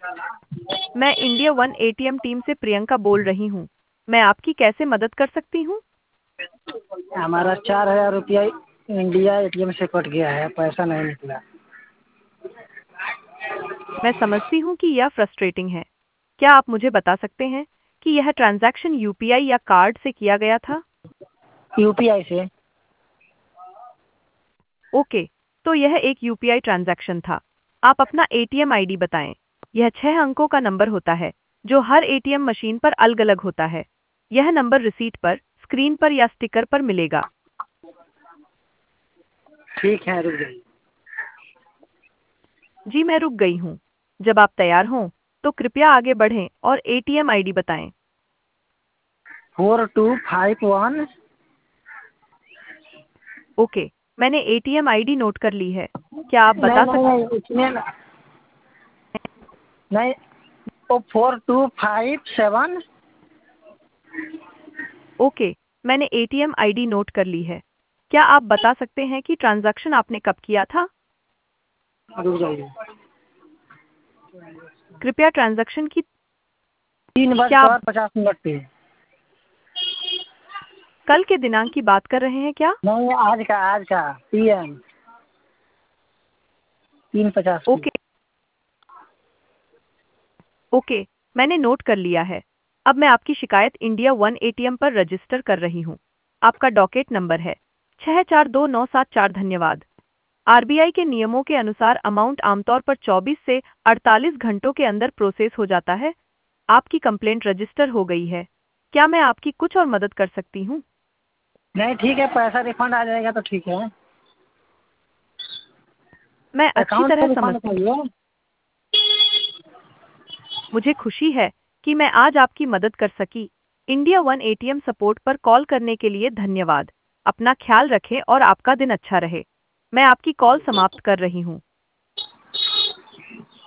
मैं India one ATM team से प्रियंका बोल रही हूँ। मैं आपकी कैसे मदद कर सकती हूँ? हमारा 4,000 रुपया इंडिया एटीएम से कट गया है, पैसा नहीं निकला। मैं समझती हूँ कि यह फ्रस्ट्रेटिंग है। क्या आप मुझे बता सकते हैं कि यह ट्रांजैक्शन यूपीआई या कार्ड से किया गया था? यूपीआई से। ओके, तो यह एक यूपीआई ट्रांजैक्शन था। आप अपना एटीएम आईडी बताएं। यह 6 अंकों का नंबर होता है जो हर एटीएम मशीन पर अलग-अलग होता है। यह नंबर रिसीट पर, स्क्रीन पर या स्टिकर पर मिलेगा। ठीक है, रुक जाइए। जी, मैं रुक गई हूँ। जब आप तैयार हों, तो कृपया आगे बढ़ें और एटीएम आईडी बताएं। 4251। ओके, मैंने एटीएम आईडी नोट कर ली है। क्या आप नहीं बता नहीं सकते नहीं, इसमें नहीं। वो 4257। ओके, मैंने एटीएम आईडी नोट कर ली है। क्या आप बता सकते हैं कि ट्रांजैक्शन आपने कब किया था? रुक जाइए। कृपया ट्रांजैक्शन की तीन क्या आप बजकर 50 मिनट पे। कल के दिनांक की बात कर रहे हैं क्या? नहीं, आज का पीएम 3:50 पे। ओके, ओके, मैंने नोट कर लिया है। अब मैं आपकी शिकायत इंडिया वन एटीएम पर रजिस्टर कर रही हूँ। आपका डॉकेट नंबर है 642974। धन्यवाद। आरबीआई के नियमों के अनुसार अमाउंट आमतौर पर 24 से 48 घंटों के अंदर प्रोसेस हो जाता है। आपकी कंप्लेंट रजिस्टर हो गई है। क्या मैं आपकी कुछ और मदद कर सकती हूँ? नहीं, ठीक है, पैसा रिफंड आ जाएगा तो ठीक है। मैं अच्छी अकाउंट तरह से रिफंड समझती हूँ। चाहिए। मुझे खुशी है कि मैं आज आपकी मदद कर सकी। इंडिया वन एटीएम सपोर्ट पर कॉल करने के लिए धन्यवाद। अपना ख्याल रखें और आपका दिन अच्छा रहे। मैं आपकी कॉल समाप्त कर रही हूँ।